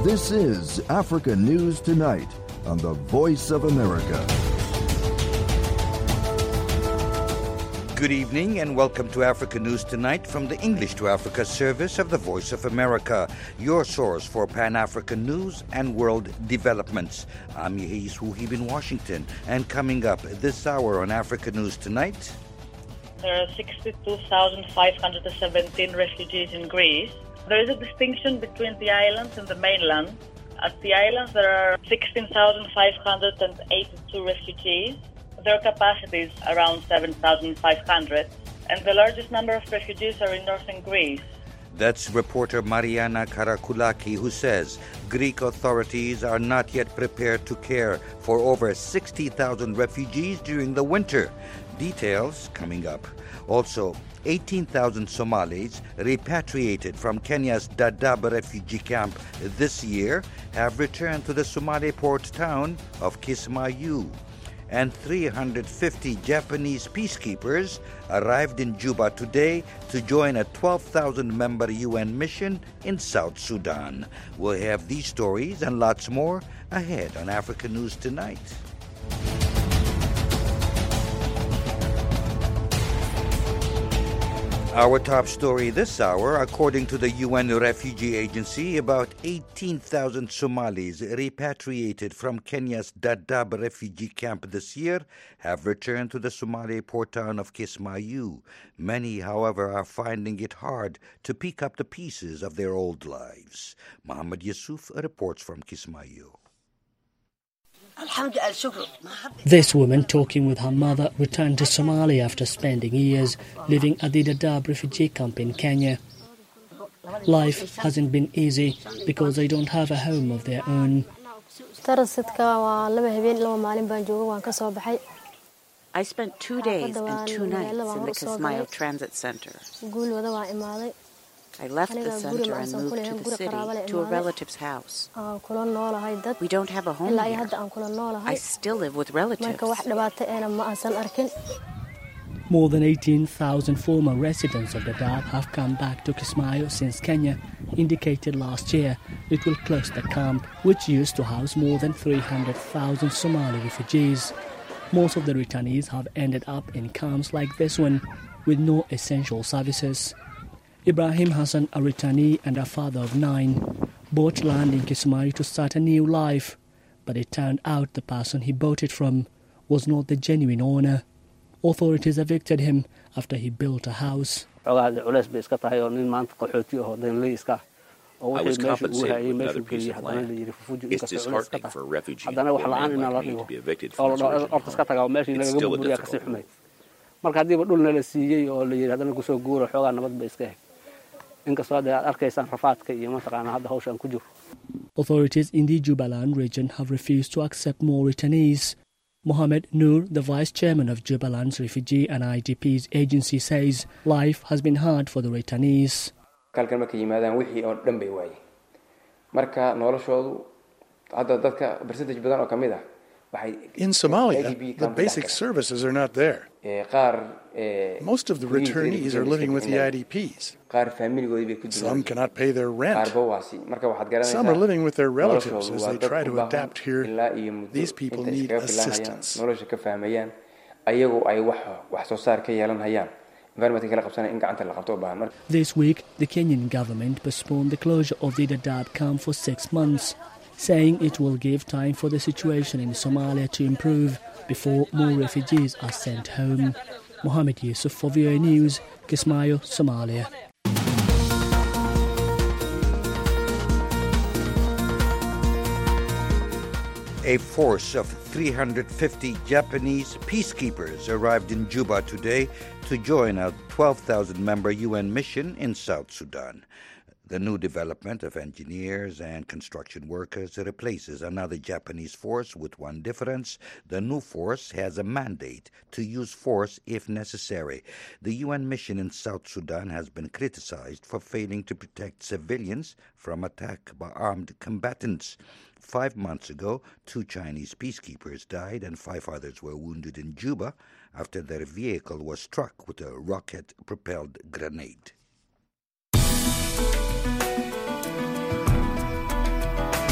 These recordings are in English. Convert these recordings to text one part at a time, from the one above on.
This is Africa News Tonight on the Voice of America. Good evening and welcome to Africa News Tonight from the English to Africa service of the Voice of America, your source for Pan-African news and world developments. I'm Yehis Wuhib in Washington, and coming up this hour on Africa News Tonight... There are 62,517 refugees in Greece. There is a distinction between the islands and the mainland. At the islands, there are 16,582 refugees. Their capacity is around 7,500, and the largest number of refugees are in northern Greece. That's reporter Mariana Karakoulaki, who says Greek authorities are not yet prepared to care for over 60,000 refugees during the winter. Details coming up. Also, 18,000 Somalis repatriated from Kenya's Dadaab refugee camp this year have returned to the Somali port town of Kismayu. And 350 Japanese peacekeepers arrived in Juba today to join a 12,000-member UN mission in South Sudan. We'll have these stories and lots more ahead on Africa News Tonight. Our top story this hour, according to the UN Refugee Agency, about 18,000 Somalis repatriated from Kenya's Dadaab refugee camp this year have returned to the Somali port town of Kismayu. Many, however, are finding it hard to pick up the pieces of their old lives. Mohammed Yusuf reports from Kismayu. This woman, talking with her mother, returned to Somalia after spending years living at the Dadaab refugee camp in Kenya. Life hasn't been easy because they don't have a home of their own. I spent 2 days and 2 nights in the Kismayo Transit Center. I left the center and moved to the city, to a relative's house. We don't have a home here. I still live with relatives. More than 18,000 former residents of Dadaab have come back to Kismayo since Kenya indicated last year it will close the camp, which used to house more than 300,000 Somali refugees. Most of the returnees have ended up in camps like this one, with no essential services. Ibrahim Hassan, a returnee and a father of 9, bought land in Kismayo to start a new life, but it turned out the person he bought it from was not the genuine owner. Authorities evicted him after he built a house. I was compensated with another piece of land. It's disheartening for a refugee and a man like me to be evicted from his original home. It's still a difficult move. Authorities in the Jubaland region have refused to accept more returnees. Mohammed Noor, the vice chairman of Jubaland's Refugee and IDPs Agency, says life has been hard for the returnees. In Somalia, the basic services are not there. Most of the returnees are living with the IDPs. Some cannot pay their rent. Some are living with their relatives as they try to adapt here. These people need assistance. This week, the Kenyan government postponed the closure of the Dadaab camp for 6 months, saying it will give time for the situation in Somalia to improve before more refugees are sent home. Mohammed Yusuf for VOA News, Kismayo, Somalia. A force of 350 Japanese peacekeepers arrived in Juba today to join a 12,000-member UN mission in South Sudan. The new development of engineers and construction workers replaces another Japanese force with one difference. The new force has a mandate to use force if necessary. The UN mission in South Sudan has been criticized for failing to protect civilians from attack by armed combatants. 5 months ago, 2 Chinese peacekeepers died and 5 others were wounded in Juba after their vehicle was struck with a rocket-propelled grenade.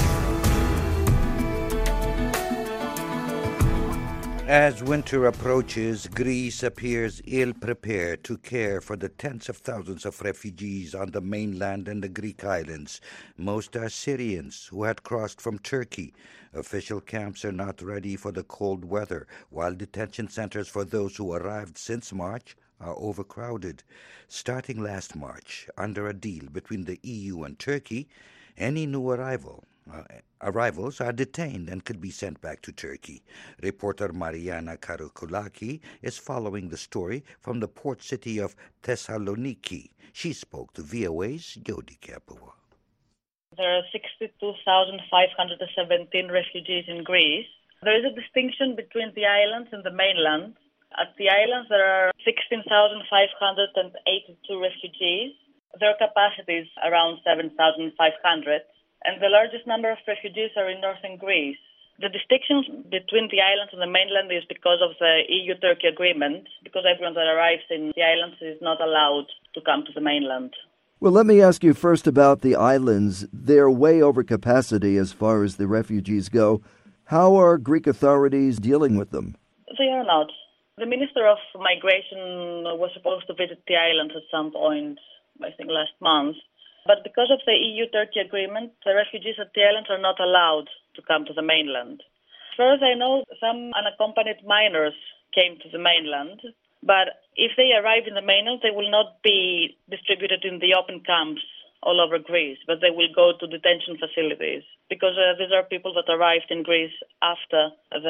As winter approaches, Greece appears ill-prepared to care for the tens of thousands of refugees on the mainland and the Greek islands. Most are Syrians who had crossed from Turkey. Official camps are not ready for the cold weather, while detention centers for those who arrived since March are overcrowded. Starting last March, under a deal between the EU and Turkey, any new arrivals are detained and could be sent back to Turkey. Reporter Mariana Karakoulaki is following the story from the port city of Thessaloniki. She spoke to VOA's Jody Kapua. There are 62,517 refugees in Greece. There is a distinction between the islands and the mainland. At the islands, there are 16,582 refugees. Their capacity is around 7,500. And the largest number of refugees are in northern Greece. The distinction between the islands and the mainland is because of the EU-Turkey agreement, because everyone that arrives in the islands is not allowed to come to the mainland. Well, let me ask you first about the islands. They're way over capacity as far as the refugees go. How are Greek authorities dealing with them? They are not. The Minister of Migration was supposed to visit the islands at some point, I think last month. But because of the EU-Turkey agreement, the refugees at the islands are not allowed to come to the mainland. As far as I know, some unaccompanied minors came to the mainland, but if they arrive in the mainland, they will not be distributed in the open camps all over Greece, but they will go to detention facilities, because these are people that arrived in Greece after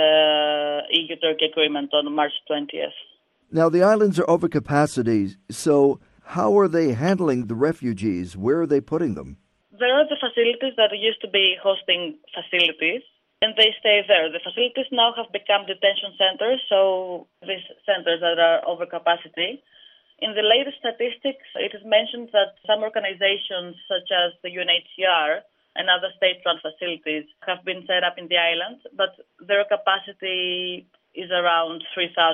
the EU-Turkey agreement on March 20th. Now, the islands are over capacity, so how are they handling the refugees? Where are they putting them? There are the facilities that used to be hosting facilities, and they stay there. The facilities now have become detention centers, so these centers that are over capacity. In the latest statistics, it is mentioned that some organizations, such as the UNHCR and other state-run facilities, have been set up in the islands, but their capacity is around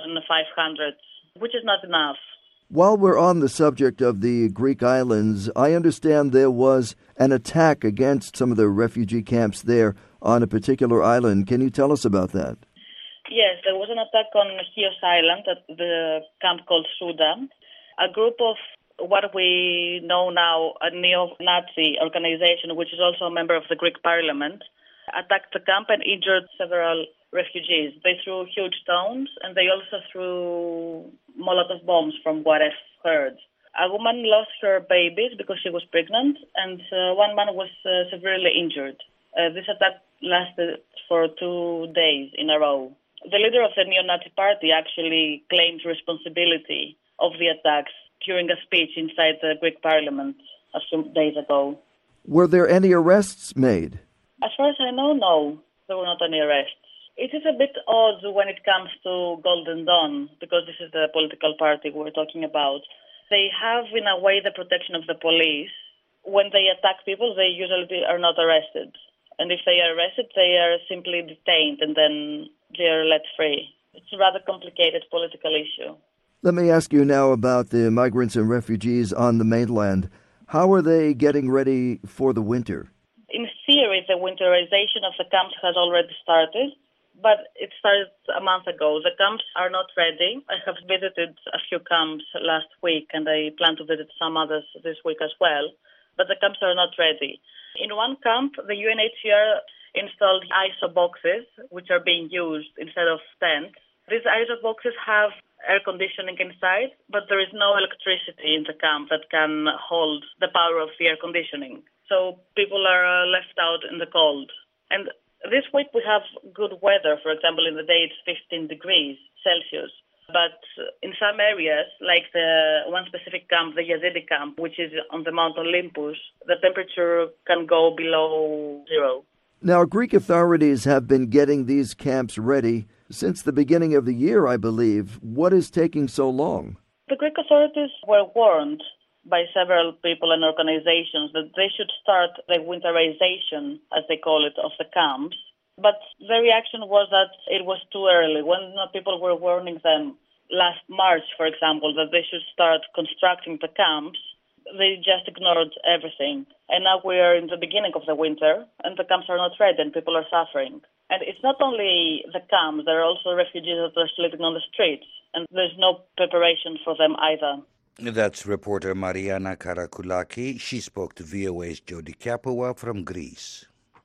3,500, which is not enough. While we're on the subject of the Greek islands, I understand there was an attack against some of the refugee camps there on a particular island. Can you tell us about that? Yes, there was an attack on Chios Island at the camp called Souda. A group of what we know now a neo-Nazi organization, which is also a member of the Greek parliament, attacked the camp and injured several refugees. They threw huge stones, and they also threw Molotov bombs, from what I've heard. A woman lost her babies because she was pregnant, and one man was severely injured. This attack lasted for 2 days in a row. The leader of the neo-Nazi party actually claimed responsibility of the attacks during a speech inside the Greek parliament a few days ago. Were there any arrests made? As far as I know, no. There were not any arrests. It is a bit odd when it comes to Golden Dawn, because this is the political party we're talking about. They have, in a way, the protection of the police. When they attack people, they usually are not arrested. And if they are arrested, they are simply detained and then they are let free. It's a rather complicated political issue. Let me ask you now about the migrants and refugees on the mainland. How are they getting ready for the winter? In theory, the winterization of the camps has already started, but it started a month ago. The camps are not ready. I have visited a few camps last week, and I plan to visit some others this week as well, but the camps are not ready. In one camp, the UNHCR installed ISO boxes, which are being used instead of tents. These ISO boxes have air conditioning inside, but there is no electricity in the camp that can hold the power of the air conditioning. So people are left out in the cold. And this week we have good weather. For example, in the day it's 15 degrees Celsius. But in some areas, like the one specific camp, the Yazidi camp, which is on the Mount Olympus, the temperature can go below zero. Now, Greek authorities have been getting these camps ready since the beginning of the year, I believe. What is taking so long? The Greek authorities were warned by several people and organizations that they should start the winterization, as they call it, of the camps. But the reaction was that it was too early. When people were warning them last March, for example, that they should start constructing the camps, they just ignored everything. And now we are in the beginning of the winter, and the camps are not ready, and people are suffering. And it's not only the camps, there are also refugees that are sleeping on the streets, and there's no preparation for them either. That's reporter Mariana Karakoulaki. She spoke to VOA's Jody Kapua from Greece.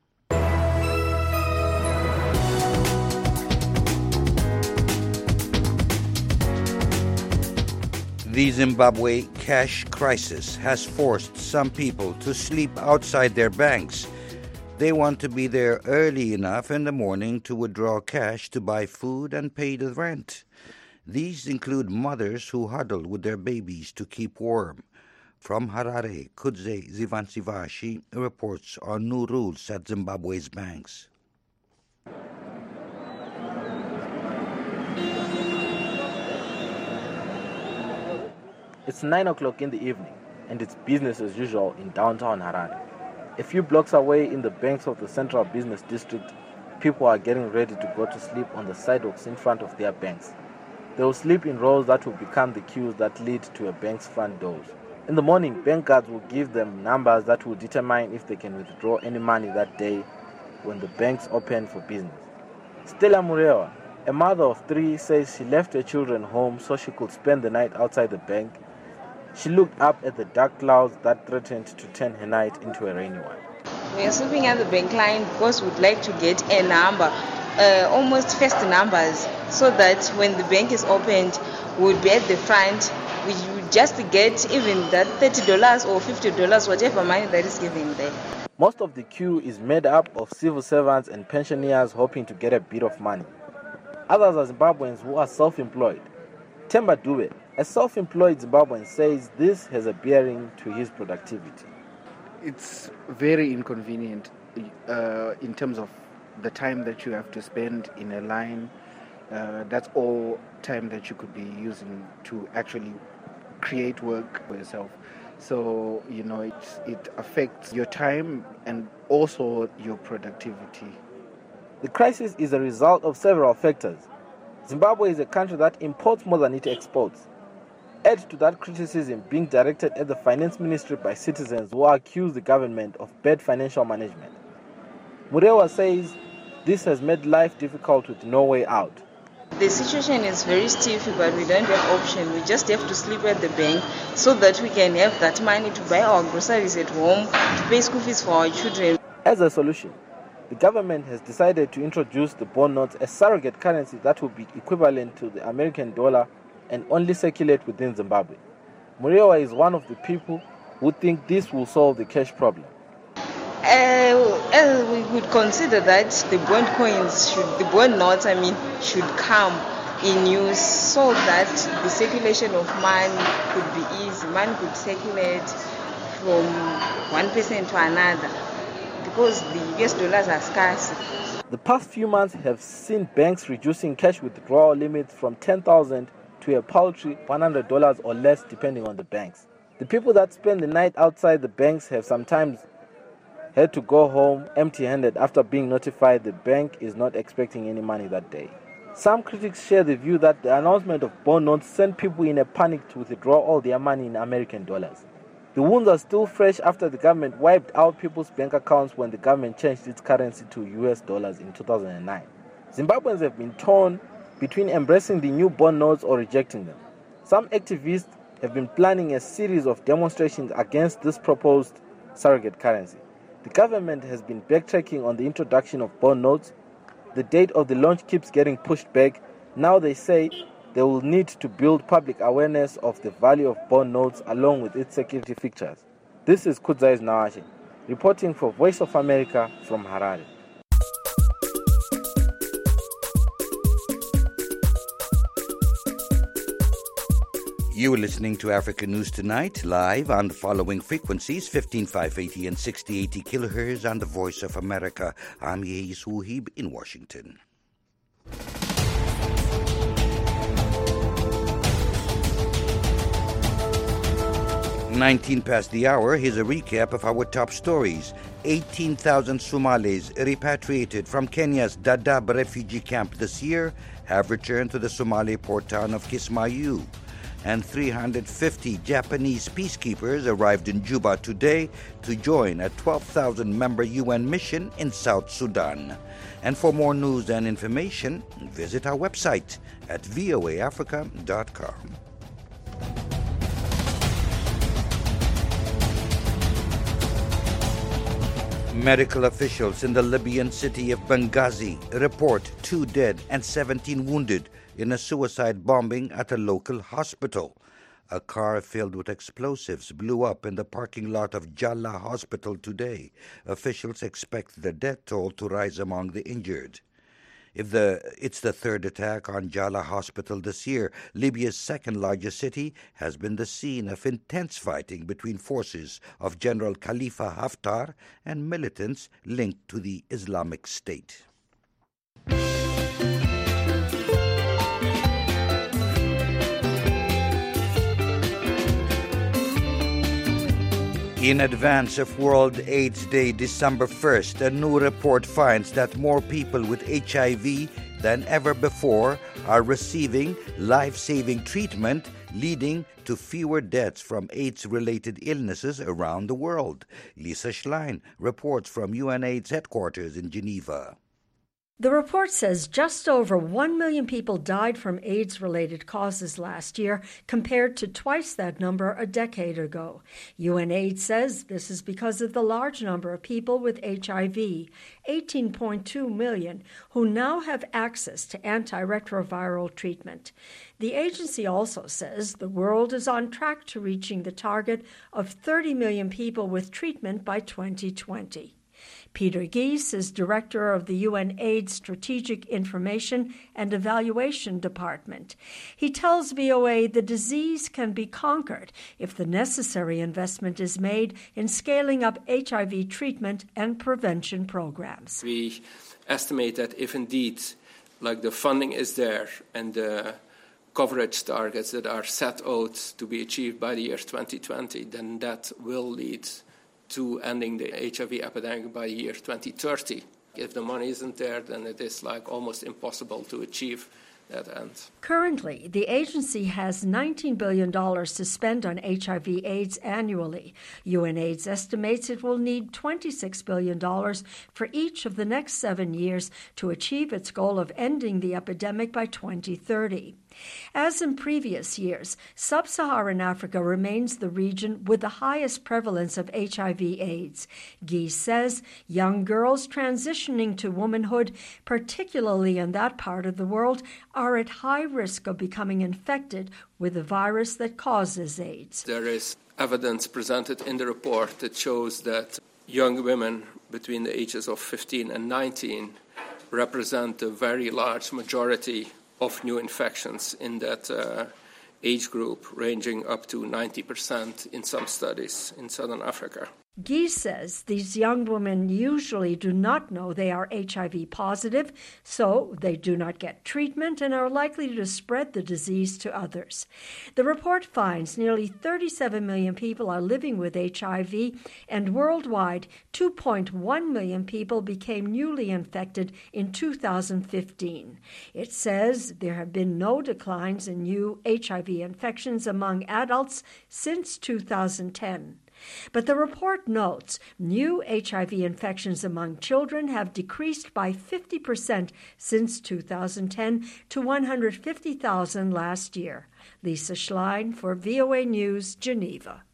The Zimbabwe cash crisis has forced some people to sleep outside their banks. They want to be there early enough in the morning to withdraw cash to buy food and pay the rent. These include mothers who huddle with their babies to keep warm. From Harare, Kudze Zivansivashi reports on new rules at Zimbabwe's banks. It's 9 o'clock in the evening, and it's business as usual in downtown Harare. A few blocks away in the banks of the Central Business District, people are getting ready to go to sleep on the sidewalks in front of their banks. They will sleep in rows that will become the queues that lead to a bank's front doors. In the morning, bank guards will give them numbers that will determine if they can withdraw any money that day when the banks open for business. Stella Murewa, a mother of 3, says she left her children home so she could spend the night outside the bank. She looked up at the dark clouds that threatened to turn her night into a rainy one. We are sleeping at the bank line because we'd like to get a number, almost first numbers, so that when the bank is opened, we'll be at the front. We would just get even that $30 or $50, whatever money that is given there. Most of the queue is made up of civil servants and pensioners hoping to get a bit of money. Others are Zimbabweans who are self-employed. Temba Dube, a self-employed Zimbabwean, says this has a bearing to his productivity. It's very inconvenient in terms of the time that you have to spend in a line. That's all time that you could be using to actually create work for yourself. So, it affects your time and also your productivity. The crisis is a result of several factors. Zimbabwe is a country that imports more than it exports. Add to that criticism being directed at the finance ministry by citizens who accuse the government of bad financial management. Murewa says this has made life difficult with no way out. The situation is very stiff, but we don't have option. We just have to sleep at the bank so that we can have that money to buy our groceries at home, to pay school fees for our children. As a solution, the government has decided to introduce the bond notes, a surrogate currency that will be equivalent to the American dollar and only circulate within Zimbabwe. Murewa is one of the people who think this will solve the cash problem. We would consider that the bond notes should come in use so that the circulation of money could be easy. Money could circulate from one person to another because the US dollars are scarce. The past few months have seen banks reducing cash withdrawal limits from $10,000 to a paltry $100 or less depending on the banks. The people that spend the night outside the banks have sometimes had to go home empty-handed after being notified the bank is not expecting any money that day. Some critics share the view that the announcement of bond notes sent people in a panic to withdraw all their money in American dollars. The wounds are still fresh after the government wiped out people's bank accounts when the government changed its currency to US dollars in 2009. Zimbabweans have been torn between embracing the new bond notes or rejecting them. Some activists have been planning a series of demonstrations against this proposed surrogate currency. The government has been backtracking on the introduction of bond notes. The date of the launch keeps getting pushed back. Now they say they will need to build public awareness of the value of bond notes along with its security features. This is Kudzais Nawashi, reporting for Voice of America from Harare. You are listening to Africa News Tonight, live on the following frequencies, 15580 and 6080 kilohertz on the Voice of America. I'm Yeis Wuhib in Washington. $19 past the hour, here's a recap of our top stories. 18,000 Somalis repatriated from Kenya's Dadaab refugee camp this year have returned to the Somali port town of Kismayu. and 350 Japanese peacekeepers arrived in Juba today to join a 12,000-member UN mission in South Sudan. And for more news and information, visit our website at voaafrica.com. Medical officials in the Libyan city of Benghazi report 2 dead and 17 wounded in a suicide bombing at a local hospital. A car filled with explosives blew up in the parking lot of Jalla Hospital today. Officials expect the death toll to rise among the injured. It's the third attack on Jalla Hospital this year. Libya's second-largest city has been the scene of intense fighting between forces of General Khalifa Haftar and militants linked to the Islamic State. In advance of World AIDS Day, December 1st, a new report finds that more people with HIV than ever before are receiving life-saving treatment, leading to fewer deaths from AIDS-related illnesses around the world. Lisa Schlein reports from UNAIDS headquarters in Geneva. The report says just over 1 million people died from AIDS-related causes last year, compared to twice that number a decade ago. UNAIDS says this is because of the large number of people with HIV, 18.2 million, who now have access to antiretroviral treatment. The agency also says the world is on track to reaching the target of 30 million people with treatment by 2020. Peter Gies is director of the UNAIDS Strategic Information and Evaluation Department. He tells VOA the disease can be conquered if the necessary investment is made in scaling up HIV treatment and prevention programs. We estimate that if indeed, the funding is there and the coverage targets that are set out to be achieved by the year 2020, then that will lead to ending the HIV epidemic by the year 2030. If the money isn't there, then it is almost impossible to achieve that end. Currently, the agency has $19 billion to spend on HIV/AIDS annually. UNAIDS estimates it will need $26 billion for each of the next 7 years to achieve its goal of ending the epidemic by 2030. As in previous years, sub-Saharan Africa remains the region with the highest prevalence of HIV/AIDS. Gies says young girls transitioning to womanhood, particularly in that part of the world, are at high risk of becoming infected with the virus that causes AIDS. There is evidence presented in the report that shows that young women between the ages of 15 and 19 represent a very large majority of new infections in that age group, ranging up to 90% in some studies in Southern Africa. Gies says these young women usually do not know they are HIV positive, so they do not get treatment and are likely to spread the disease to others. The report finds nearly 37 million people are living with HIV, and worldwide, 2.1 million people became newly infected in 2015. It says there have been no declines in new HIV infections among adults since 2010. But the report notes new HIV infections among children have decreased by 50% since 2010 to 150,000 last year. Lisa Schlein for VOA News, Geneva.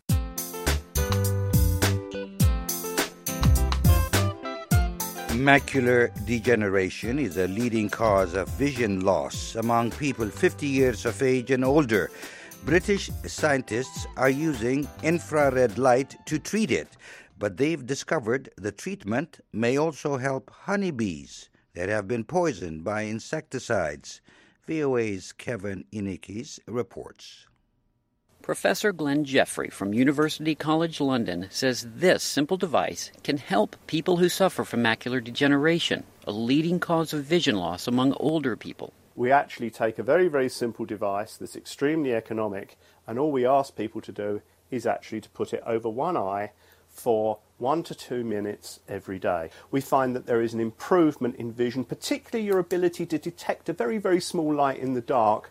Macular degeneration is a leading cause of vision loss among people 50 years of age and older. British scientists are using infrared light to treat it, but they've discovered the treatment may also help honeybees that have been poisoned by insecticides. VOA's Kevin Inikis reports. Professor Glenn Jeffrey from University College London says this simple device can help people who suffer from macular degeneration, a leading cause of vision loss among older people. We actually take a very, very simple device that's extremely economic, and all we ask people to do is actually to put it over one eye for 1 to 2 minutes every day. We find that there is an improvement in vision, particularly your ability to detect a very, very small light in the dark.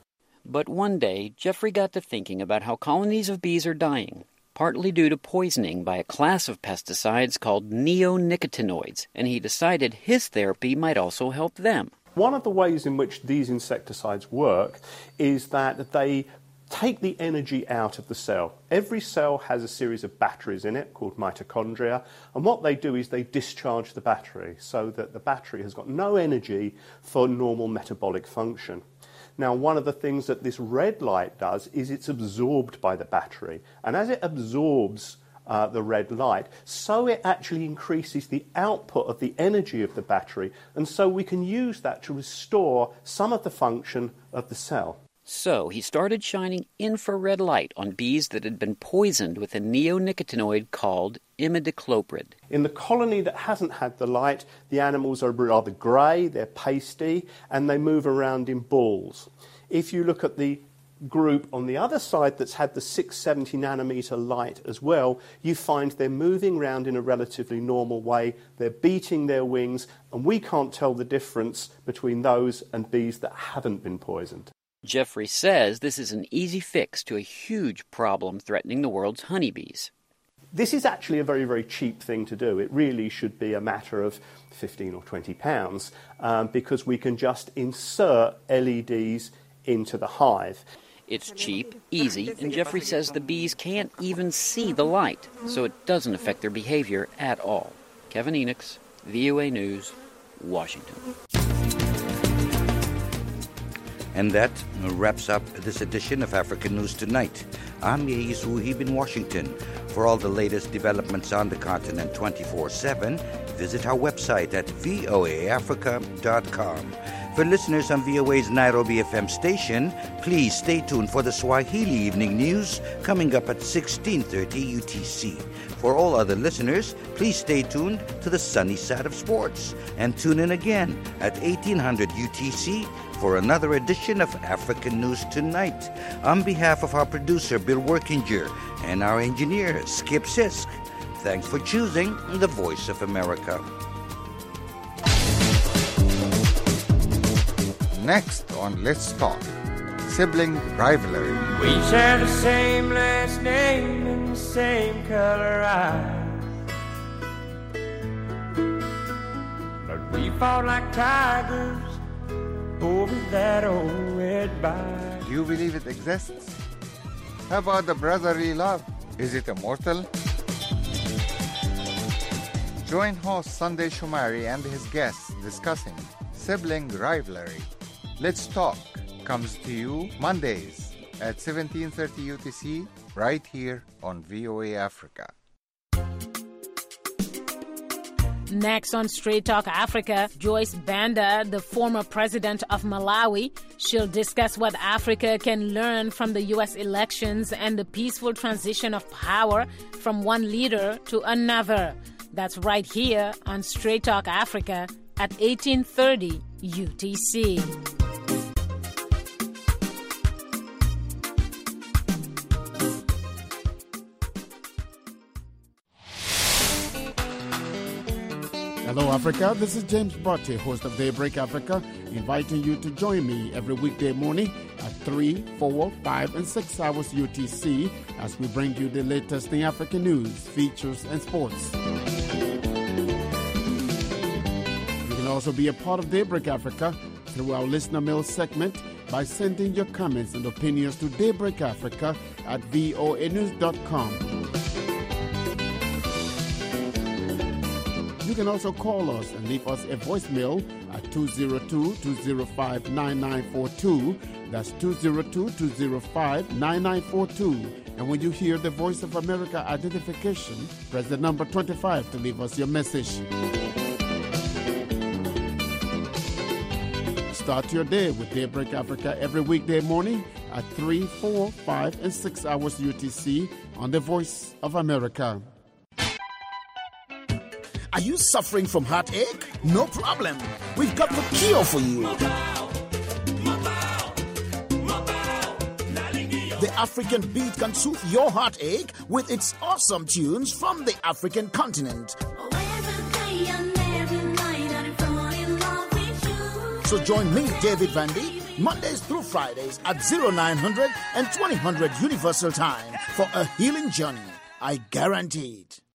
But one day, Jeffrey got to thinking about how colonies of bees are dying, partly due to poisoning by a class of pesticides called neonicotinoids, and he decided his therapy might also help them. One of the ways in which these insecticides work is that they take the energy out of the cell. Every cell has a series of batteries in it called mitochondria, and what they do is they discharge the battery so that the battery has got no energy for normal metabolic function. Now, one of the things that this red light does is it's absorbed by the battery, and as it absorbs the red light, so it actually increases the output of the energy of the battery, and so we can use that to restore some of the function of the cell. So he started shining infrared light on bees that had been poisoned with a neonicotinoid called imidacloprid. In the colony that hasn't had the light, the animals are rather grey, they're pasty, and they move around in balls. If you look at the group on the other side that's had the 670 nanometer light as well, you find they're moving around in a relatively normal way, they're beating their wings, and we can't tell the difference between those and bees that haven't been poisoned. Jeffrey says this is an easy fix to a huge problem threatening the world's honeybees. This is actually a very, very cheap thing to do. It really should be a matter of 15 or 20 pounds because we can just insert LEDs into the hive. It's cheap, easy, and Jeffrey says the bees can't even see the light, so it doesn't affect their behavior at all. Kevin Enochs, VOA News, Washington. And that wraps up this edition of African News Tonight. I'm Yeis Wuhib in Washington. For all the latest developments on the continent 24/7, visit our website at voaafrica.com. For listeners on VOA's Nairobi FM station, please stay tuned for the Swahili Evening News coming up at 16:30 UTC. For all other listeners, please stay tuned to the sunny side of sports and tune in again at 1800 UTC for another edition of African News Tonight. On behalf of our producer, Bill Workinger, and our engineer, Skip Sisk, thanks for choosing the Voice of America. Next on Let's Talk, sibling rivalry. We share the same last name and the same color eyes, but we fought like tigers over that old red bike. Do you believe it exists? How about the brotherly love? Is it immortal? Join host Sunday Shumari and his guests discussing sibling rivalry. Let's Talk comes to you Mondays at 17:30 UTC right here on VOA Africa. Next on Straight Talk Africa, Joyce Banda, the former president of Malawi. She'll discuss what Africa can learn from the U.S. elections and the peaceful transition of power from one leader to another. That's right here on Straight Talk Africa at 18:30 UTC. Hello, Africa. This is James Butty, host of Daybreak Africa, inviting you to join me every weekday morning at 3, 4, 5, and 6 hours UTC as we bring you the latest in African news, features, and sports. You can also be a part of Daybreak Africa through our listener mail segment by sending your comments and opinions to Daybreak Africa at voanews.com. You can also call us and leave us a voicemail at 202-205-9942. That's 202-205-9942. And when you hear the Voice of America identification, press the number 25 to leave us your message. Start your day with Daybreak Africa every weekday morning at 3, 4, 5, and 6 hours UTC on the Voice of America. Are you suffering from heartache? No problem. We've got the cure for you. The African Beat can soothe your heartache with its awesome tunes from the African continent. So join me, David Vandy, Mondays through Fridays at 0900 and 2000 Universal Time for a healing journey. I guarantee it.